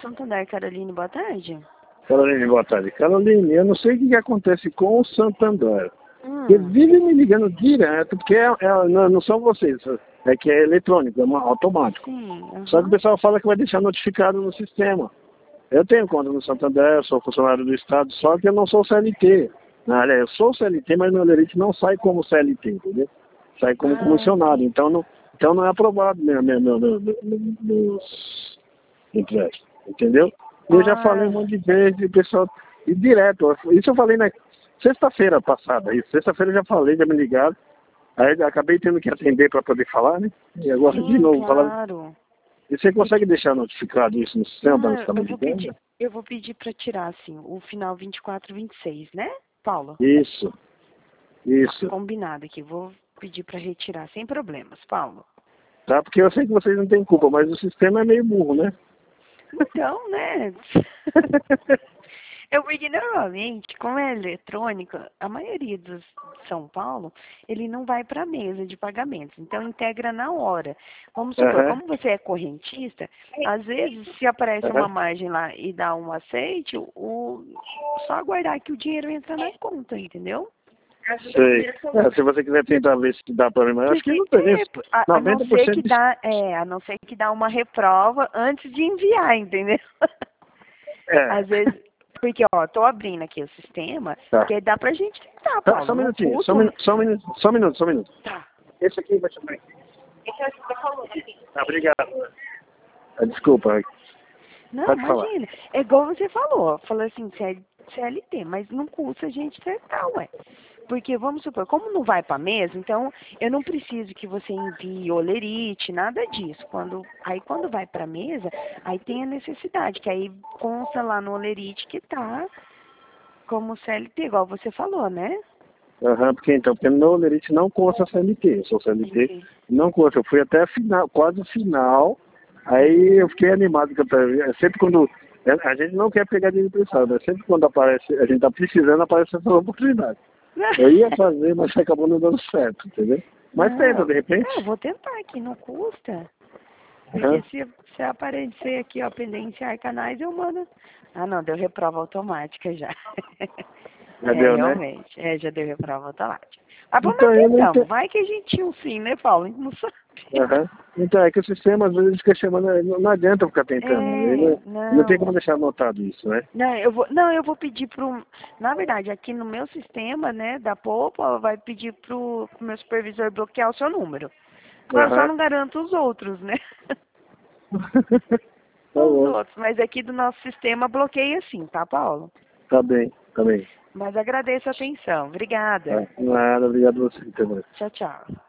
Santander, Caroline, boa tarde. Caroline, boa tarde. Caroline, eu não sei o que acontece com o Santander. Ele vive me ligando direto, porque não são vocês, é que é eletrônico, é automático. Sim, Só que o pessoal fala que vai deixar notificado no sistema. Eu tenho conta no Santander, sou funcionário do Estado, só que eu não sou CLT. Aliás, eu sou CLT, mas meu lerite não sai como CLT, entendeu? Sai como comissionado, então não é aprovado meus impressos, entendeu? Eu já falei um monte de vezes, o pessoal, e direto, isso eu falei na sexta-feira passada, sexta-feira eu já falei, já me ligaram, aí acabei tendo que atender para poder falar, né? E agora de novo, claro. E você consegue deixar notificado isso no sistema para não ficar me ligando? Eu vou pedir para tirar, assim, o final 24, 26, né, Paulo? Isso. Combinado aqui, vou pedir para retirar, sem problemas, Paulo. Tá, porque eu sei que vocês não têm culpa, mas o sistema é meio burro, né? Então, né? Porque normalmente, como é eletrônico, a maioria dos de São Paulo, ele não vai para a mesa de pagamentos. Então, integra na hora. Vamos supor, como você é correntista, às vezes, se aparece uma margem lá e dá um aceite, só aguardar que o dinheiro entra na conta, entendeu? Sei. Se você quiser tentar ver se dá para mim, mas acho que não tem isso. A não ser que a não ser que dá uma reprova antes de enviar, entendeu? Às vezes, porque, tô abrindo aqui o sistema, porque dá pra gente tentar, Paulo. Só um minutinho, só um minuto. Tá. Esse aqui vai chamar aqui. Esse é o que você falou aqui. Tá, obrigado. Desculpa. Não, imagina. É igual você falou. Falou assim, CLT, mas não custa a gente tentar, ué. Porque, vamos supor, como não vai para mesa, então eu não preciso que você envie olerite, nada disso. Quando vai para mesa, aí tem a necessidade, que aí consta lá no olerite que tá como CLT, igual você falou, né? Porque no meu olerite não consta CLT. Eu sou CLT, não consta. Eu fui até quase o final, aí eu fiquei animado. Sempre quando a gente não quer pegar dinheiro emprestado, né? Sempre quando aparece, a gente tá precisando, aparece essa oportunidade. Eu ia fazer, mas acabou não dando certo, entendeu? Mas tenta, de repente. Eu vou tentar aqui, não custa. Porque se aparecer aqui, ó, pendência canais, eu mando. Não, deu reprova automática já. Já deu, realmente. né? Já deu reprova automática. Mas vamos tentando. Vai que a gente tinha um sim, né, Paulo? A gente não sabe. Então, é que o sistema às vezes fica chamando, não adianta ficar tentando. Não tem como deixar anotado isso, né? Eu vou pedir na verdade, aqui no meu sistema, né, da Poupa, vai pedir pro meu supervisor bloquear o seu número. Eu só não garanto os outros, né? Os outros, mas aqui do nosso sistema bloqueia sim, tá, Paulo? Tá bem. Mas agradeço a atenção. Obrigada. Nada, obrigado a você também. Tchau, tchau.